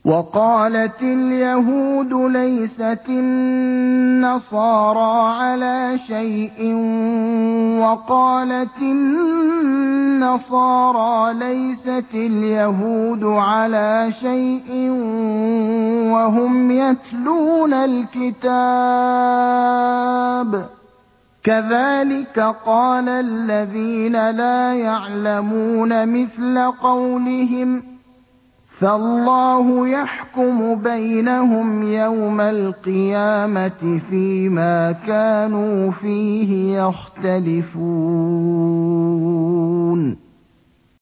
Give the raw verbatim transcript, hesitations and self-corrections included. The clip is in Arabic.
وَقَالَتِ الْيَهُودُ لَيْسَتِ النَّصَارَىٰ عَلَىٰ شَيْءٍ وَقَالَتِ النَّصَارَىٰ لَيْسَتِ الْيَهُودُ عَلَىٰ شَيْءٍ وَهُمْ يَتْلُونَ الْكِتَابَ ۗ كَذَٰلِكَ قَالَ الَّذِينَ لَا يَعْلَمُونَ مِثْلَ قَوْلِهِمْ ۚ فَاللَّهُ يَحْكُمُ بَيْنَهُمْ يَوْمَ الْقِيَامَةِ فِيمَا كَانُوا فِيهِ يَخْتَلِفُونَ